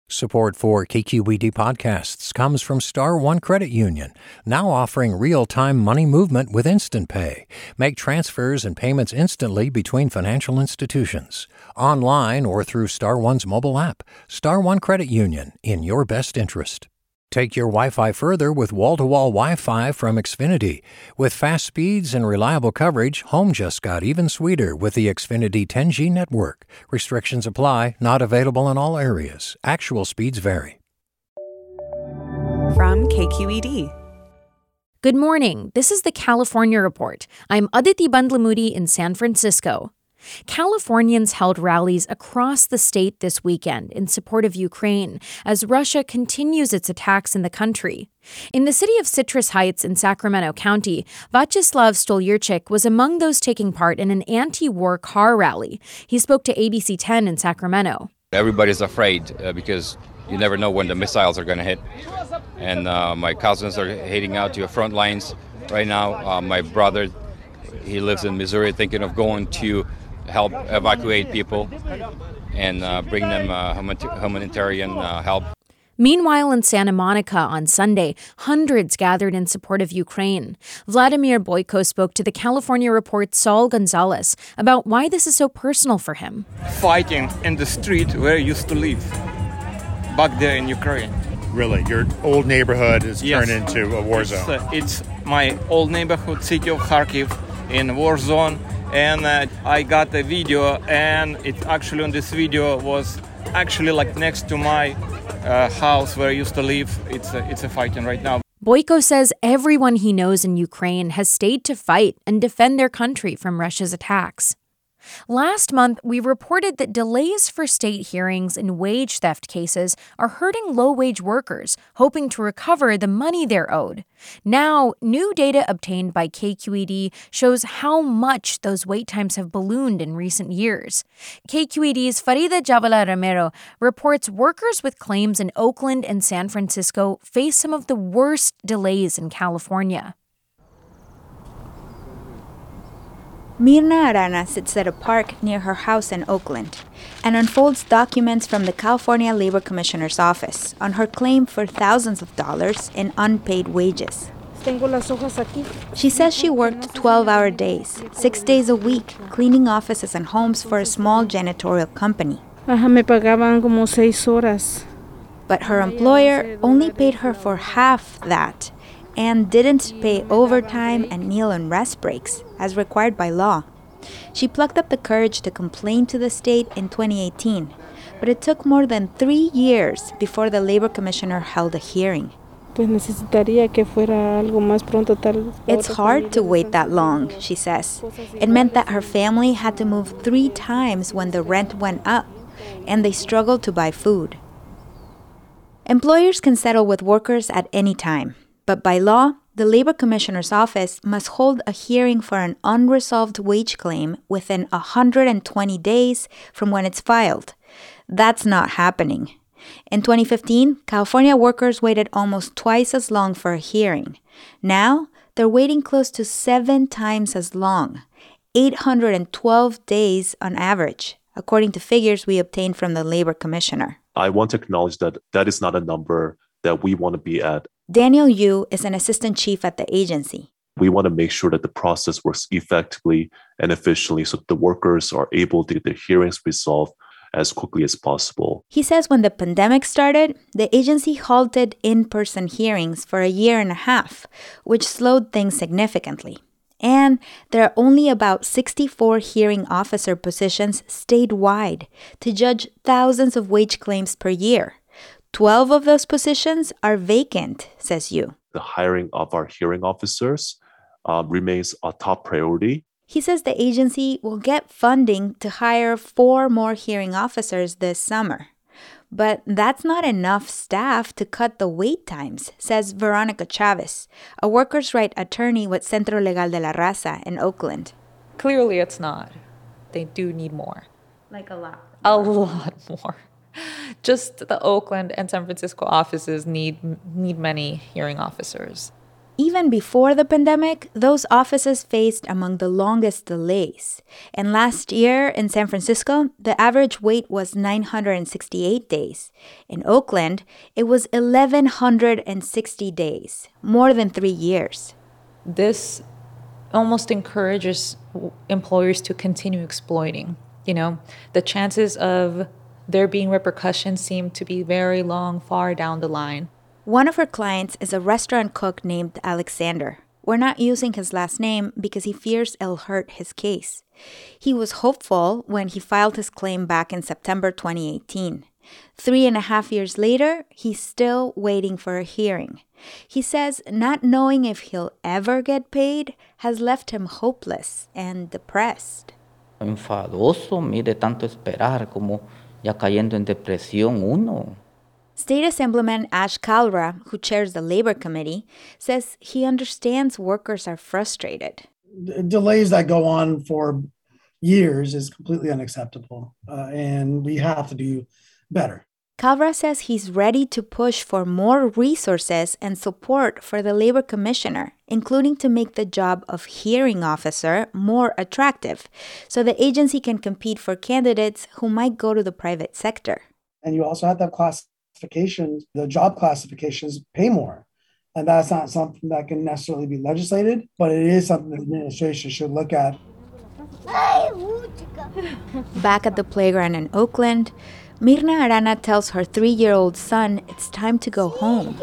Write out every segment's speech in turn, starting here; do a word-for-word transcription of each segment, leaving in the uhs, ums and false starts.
Support for K Q E D podcasts comes from Star One Credit Union, now offering real-time money movement with Instant Pay. Make transfers and payments instantly between financial institutions, online or through Star One's mobile app. Star One Credit Union, in your best interest. Take your Wi-Fi further with wall-to-wall Wi-Fi from Xfinity. With fast speeds and reliable coverage, home just got even sweeter with the Xfinity ten G network. Restrictions apply, not available in all areas. Actual speeds vary. From K Q E D. Good morning. This is the California Report. I'm Aditi Bandlamudi in San Francisco. Californians held rallies across the state this weekend in support of Ukraine as Russia continues its attacks in the country. In the city of Citrus Heights in Sacramento County, Vyacheslav Stolyarchik was among those taking part in an anti-war car rally. He spoke to A B C ten in Sacramento. Everybody's afraid uh, because you never know when the missiles are going to hit. And uh, my cousins are heading out to the front lines right now. Uh, my brother, he lives in Missouri, thinking of going to help evacuate people and uh, bring them uh, humanitarian uh, help. Meanwhile, in Santa Monica on Sunday, hundreds gathered in support of Ukraine. Vladimir Boyko spoke to the California Report's Saul Gonzalez about why this is so personal for him. Fighting in the street where I used to live, back there in Ukraine. Really? Your old neighborhood has Yes. turned into a war It's, zone? uh, it's my old neighborhood, city of Kharkiv, in war zone. And uh, I got a video, and it actually on this video was actually like next to my uh, house where I used to live. It's a, it's a fighting right now. Boyko says everyone he knows in Ukraine has stayed to fight and defend their country from Russia's attacks. Last month, we reported that delays for state hearings in wage theft cases are hurting low-wage workers, hoping to recover the money they're owed. Now, new data obtained by K Q E D shows how much those wait times have ballooned in recent years. K Q E D's Farida Javala Romero reports workers with claims in Oakland and San Francisco face some of the worst delays in California. Mirna Arana sits at a park near her house in Oakland and unfolds documents from the California Labor Commissioner's office on her claim for thousands of dollars in unpaid wages. She says she worked twelve-hour days, six days a week, cleaning offices and homes for a small janitorial company. But her employer only paid her for half that and didn't pay overtime and meal and rest breaks, as required by law. She plucked up the courage to complain to the state in twenty eighteen, but it took more than three years before the labor commissioner held a hearing. It's hard to wait that long, she says. It meant that her family had to move three times when the rent went up, and they struggled to buy food. Employers can settle with workers at any time. But by law, the Labor Commissioner's office must hold a hearing for an unresolved wage claim within one hundred twenty days from when it's filed. That's not happening. In twenty fifteen, California workers waited almost twice as long for a hearing. Now, they're waiting close to seven times as long, eight hundred twelve days on average, according to figures we obtained from the Labor Commissioner. I want to acknowledge that that is not a number that we want to be at. Daniel Yu is an assistant chief at the agency. We want to make sure that the process works effectively and efficiently so that the workers are able to get their hearings resolved as quickly as possible. He says when the pandemic started, the agency halted in-person hearings for a year and a half, which slowed things significantly. And there are only about sixty-four hearing officer positions statewide to judge thousands of wage claims per year. Twelve of those positions are vacant, says Yu. The hiring of our hearing officers uh, remains a top priority. He says the agency will get funding to hire four more hearing officers this summer. But that's not enough staff to cut the wait times, says Veronica Chavez, a workers' rights attorney with Centro Legal de la Raza in Oakland. Clearly it's not. They do need more. Like a lot. A lot more. Just the Oakland and San Francisco offices need need many hearing officers. Even before the pandemic, those offices faced among the longest delays. And last year in San Francisco, the average wait was nine hundred sixty-eight days. In Oakland, it was one thousand one hundred sixty days, more than three years. This almost encourages employers to continue exploiting. You know, the chances of there being repercussions seem to be very long, far down the line. One of her clients is a restaurant cook named Alexander. We're not using his last name because he fears it'll hurt his case. He was hopeful when he filed his claim back in September twenty eighteen. Three and a half years later, he's still waiting for a hearing. He says not knowing if he'll ever get paid has left him hopeless and depressed. Enfadoso, mire tanto esperar, como ya cayendo en depresión uno. State Assemblyman Ash Kalra, who chairs the Labor Committee, says he understands workers are frustrated. D- delays that go on for years is completely unacceptable, uh, and we have to do better. Kalra says he's ready to push for more resources and support for the Labor Commissioner, including to make the job of hearing officer more attractive, so the agency can compete for candidates who might go to the private sector. And you also have to have classifications, the job classifications pay more. And that's not something that can necessarily be legislated, but it is something the administration should look at. Back at the playground in Oakland, Mirna Arana tells her three-year-old son it's time to go home.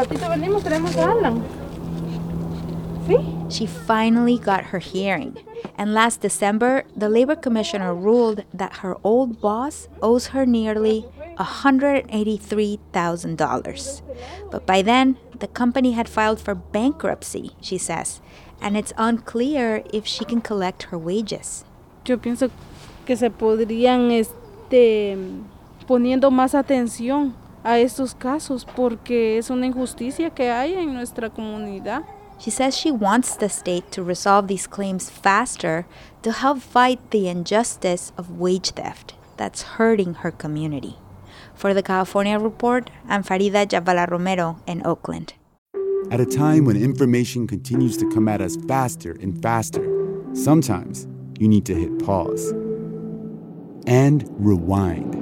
She finally got her hearing. And last December, the Labor Commissioner ruled that her old boss owes her nearly one hundred eighty-three thousand dollars. But by then, the company had filed for bankruptcy, she says, and it's unclear if she can collect her wages. Yo pienso que se podrían este poniendo más atención a estos casos porque es una injusticia que hay en nuestra comunidad. She says she wants the state to resolve these claims faster to help fight the injustice of wage theft that's hurting her community. For the California Report, I'm Farida Jabala Romero in Oakland. At a time when information continues to come at us faster and faster, sometimes you need to hit pause and rewind.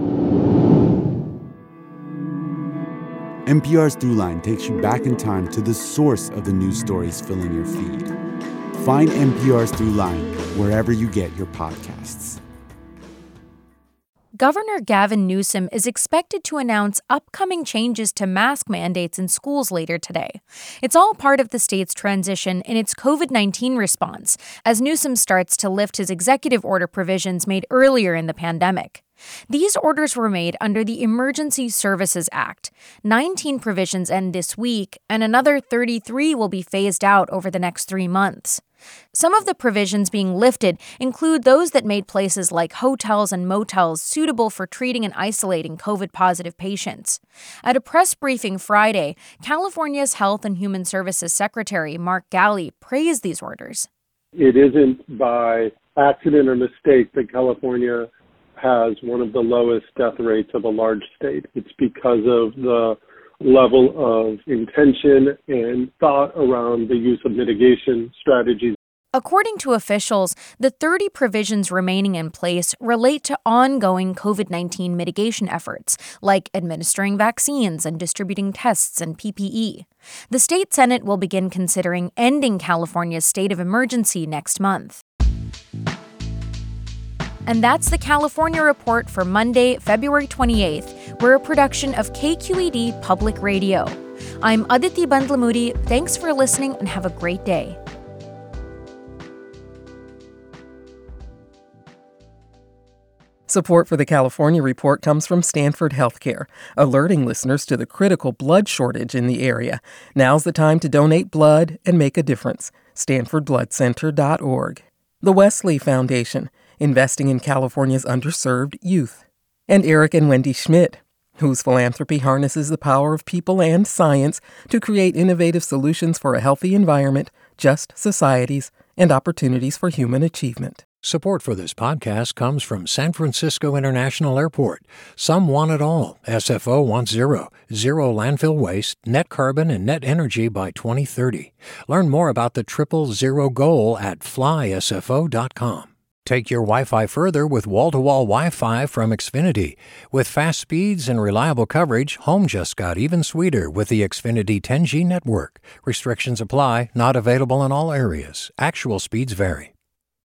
N P R's Throughline takes you back in time to the source of the news stories filling your feed. Find N P R's Throughline wherever you get your podcasts. Governor Gavin Newsom is expected to announce upcoming changes to mask mandates in schools later today. It's all part of the state's transition in its covid nineteen response, as Newsom starts to lift his executive order provisions made earlier in the pandemic. These orders were made under the Emergency Services Act. nineteen provisions end this week, and another thirty-three will be phased out over the next three months. Some of the provisions being lifted include those that made places like hotels and motels suitable for treating and isolating COVID-positive patients. At a press briefing Friday, California's Health and Human Services Secretary Mark Ghaly praised these orders. It isn't by accident or mistake that California has one of the lowest death rates of a large state. It's because of the level of intention and thought around the use of mitigation strategies. According to officials, the thirty provisions remaining in place relate to ongoing covid nineteen mitigation efforts, like administering vaccines and distributing tests and P P E. The state Senate will begin considering ending California's state of emergency next month. And that's the California Report for Monday, February twenty-eighth. We're a production of K Q E D Public Radio. I'm Aditi Bandlamudi. Thanks for listening and have a great day. Support for the California Report comes from Stanford Healthcare, alerting listeners to the critical blood shortage in the area. Now's the time to donate blood and make a difference. stanford blood center dot org. The Wesley Foundation, investing in California's underserved youth. And Eric and Wendy Schmidt, whose philanthropy harnesses the power of people and science to create innovative solutions for a healthy environment, just societies, and opportunities for human achievement. Support for this podcast comes from San Francisco International Airport. Some want it all. S F O wants zero. Zero landfill waste, net carbon, and net energy by twenty thirty. Learn more about the triple zero goal at fly S F O dot com. Take your Wi-Fi further with wall-to-wall Wi-Fi from Xfinity. With fast speeds and reliable coverage, home just got even sweeter with the Xfinity ten G network. Restrictions apply, not available in all areas. Actual speeds vary.